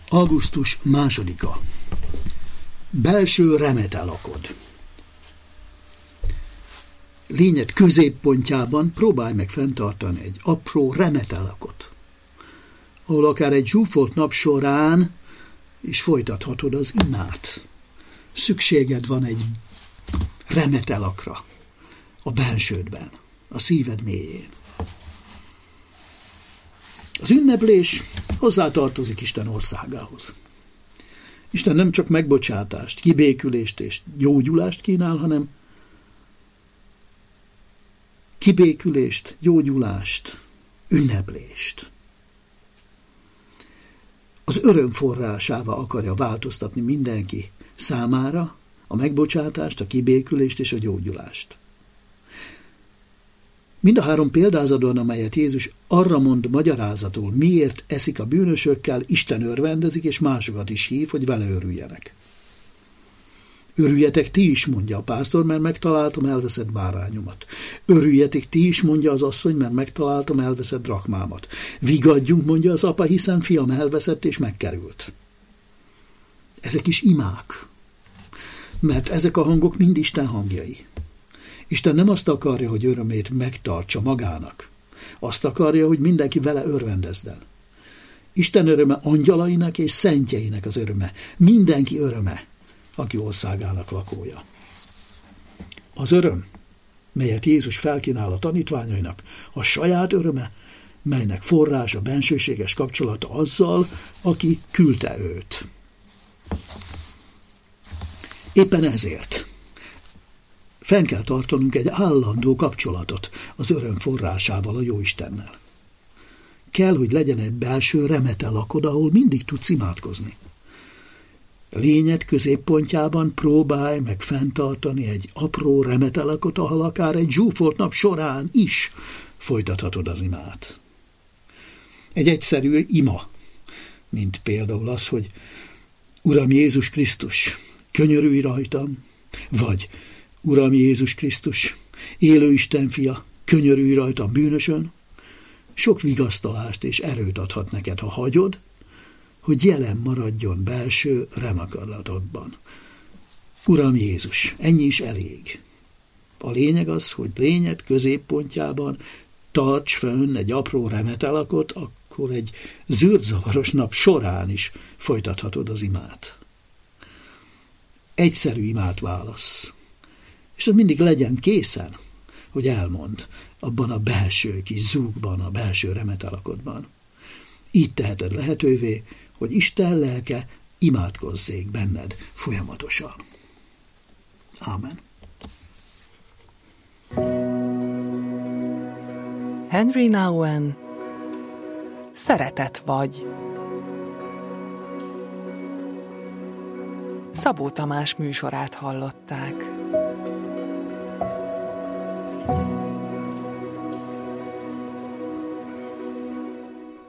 Augusztus 2. Belső remetelakod. Lényed középpontjában próbálj meg fenntartani egy apró remetelakot, ahol akár egy zsúfolt nap során is folytathatod az imát. Szükséged van egy remetelakra a bensődben, a szíved mélyén. Az ünneplés hozzátartozik Isten országához. Isten nem csak megbocsátást, kibékülést és gyógyulást kínál, hanem kibékülést, gyógyulást, ünneplést. Az öröm forrásává akarja változtatni mindenki számára a megbocsátást, a kibékülést és a gyógyulást. Mind a három példázatban, amelyet Jézus arra mond magyarázatul, miért eszik a bűnösökkel, Isten örvendezik, és másokat is hív, hogy vele örüljenek. Örüljetek ti is, mondja a pásztor, mert megtaláltam elveszett bárányomat. Örüljetek ti is, mondja az asszony, mert megtaláltam elveszett drachmámat. Vigadjunk, mondja az apa, hiszen fiam elveszett és megkerült. Ezek is imák, mert ezek a hangok mind Isten hangjai. Isten nem azt akarja, hogy örömét megtartsa magának. Azt akarja, hogy mindenki vele örvendezzen. Isten öröme angyalainak és szentjeinek az öröme. Mindenki öröme, aki országának lakója. Az öröm, melyet Jézus felkínál a tanítványainak, a saját öröme, melynek forrás a bensőséges kapcsolata azzal, aki küldte őt. Éppen ezért fenn kell tartanunk egy állandó kapcsolatot az öröm forrásával, a Jóistennel. Kell, hogy legyen egy belső remetelakod, ahol mindig tudsz imádkozni. Lényed középpontjában próbálj meg fenntartani egy apró remetelakot, ahol akár egy zsúfolt nap során is folytathatod az imát. Egy egyszerű ima, mint például az, hogy Uram Jézus Krisztus, könyörülj rajtam, vagy Uram Jézus Krisztus, élő Isten fia, könyörülj rajtam bűnösön, sok vigasztalást és erőt adhat neked, ha hagyod, hogy jelen maradjon belső remetelatodban. Uram Jézus, ennyi is elég. A lényeg az, hogy lényed középpontjában tarts fönn egy apró remetelakot, akkor egy zűrzavaros nap során is folytathatod az imát. Egyszerű imát válasz. És az mindig legyen készen, hogy elmond abban a belső kis zúgban, a belső remetelakodban. Így teheted lehetővé, hogy Isten lelke imádkozzék benned folyamatosan. Ámen. Henry Nouwen, Szeretet vagy. Szabó Tamás műsorát hallották.